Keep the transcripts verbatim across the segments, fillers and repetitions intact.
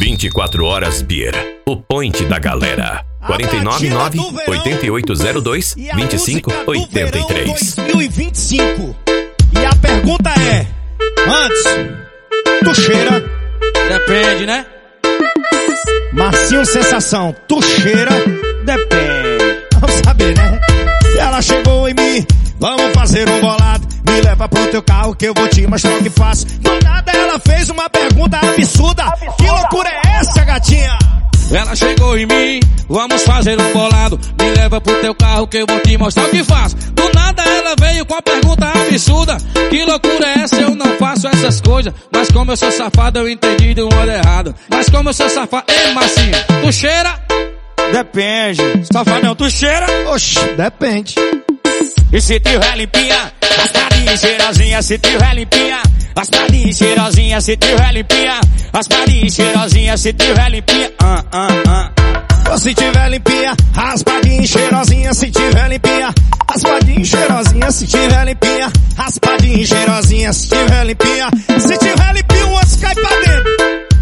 vinte e quatro horas Beer, o point da galera. quatro nove nove, oito oito zero dois, dois cinco oito três. dois mil e vinte e cinco. E a pergunta é: antes, tu cheira? Depende, né? Marcinho Sensação, tu cheira? Depende. Vamos saber, né? E ela chegou em mim, vamos fazer um bolado. Me leva pro teu carro que eu vou te mostrar o que faço. Do nada ela fez uma pergunta absurda. absurda. Que loucura é essa, gatinha? Ela chegou em mim, vamos fazer um bolado. Me leva pro teu carro que eu vou te mostrar o que faço. Do nada ela veio com a pergunta absurda. Que loucura é essa? Eu não faço essas coisas. Mas como eu sou safado, eu entendi do modo errado. Mas como eu sou safado... Ei, Marcinho, tu cheira? Depende. Safadão, tu cheira? Oxi, depende. E se tiver limpinha, raspadinha e cheirosinha. Se tiver limpinha, raspadinha e cheirosinha. Se tiver limpinha, raspadinha e cheirosinha. Se tiver limpinha, ah, ah, ah. Se tiver limpinha, raspadinha e cheirosinha. Se tiver limpinha, raspadinha e cheirosinha. Se tiver limpinha, raspadinha e cheirosinha. Se tiver limpinha, se tiver limpinha, o outro cai pra dentro.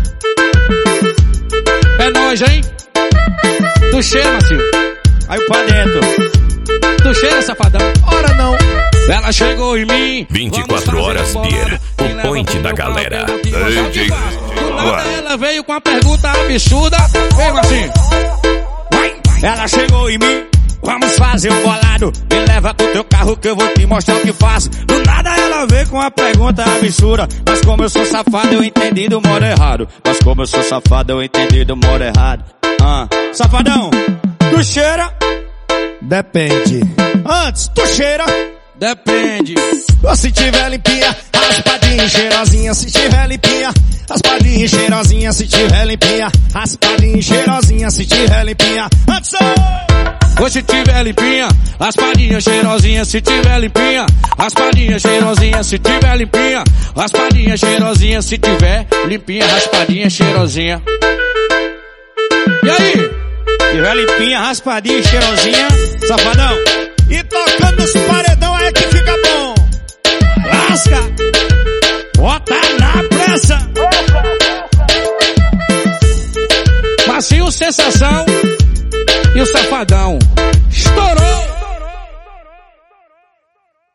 É nóis, hein? Tu cheira, Marcinho? Aí pra dentro. Tu cheira, safadão? Ora não. Ela chegou em mim, vinte e quatro horas Beer, o point da galera. Do nada ela veio com a pergunta absurda. Ei, Marcinho. Ela chegou em mim, vamos fazer um bolado. Me leva pro teu carro que eu vou te mostrar o que faço. Do nada ela veio com a pergunta absurda. Mas como eu sou safado, eu entendi do modo errado. Mas como eu sou safado, eu entendi do modo errado. Ah, safadão, tu cheira? Depende. Antes, tu cheira? Depende. Se tiver limpinha, raspadinha e cheirosinha. Se tiver limpinha, raspadinha e cheirosinha. Se tiver limpinha, raspadinha e cheirosinha. Se tiver limpinha, antes. Ou se tiver limpinha, raspadinha cheirosinha. Se tiver limpinha, raspadinha cheirosinha. Se tiver limpinha, raspadinha cheirosinha. Se tiver limpinha, raspadinha cheirosinha. E aí? Se tiver limpinha, raspadinha e cheirosinha, safadão. E tocando os paredão é que fica bom. Lasca, bota na pressa. Marcinho Sensação e o Safadão.